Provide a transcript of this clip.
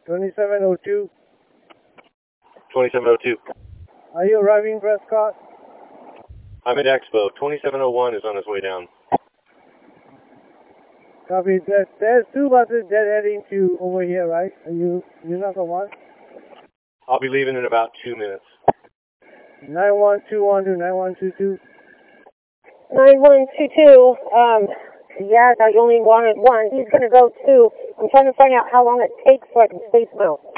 2702. 2702. Are you arriving, Prescott? I'm at Expo. 2701 is on his way down. Copy. There's two buses dead heading to over here, right? You're not the one? I'll be leaving in about 2 minutes. 9121 to 9122. 9122, yeah, I only wanted one. He's going to go too. I'm trying to find out how long it takes so I can space mount.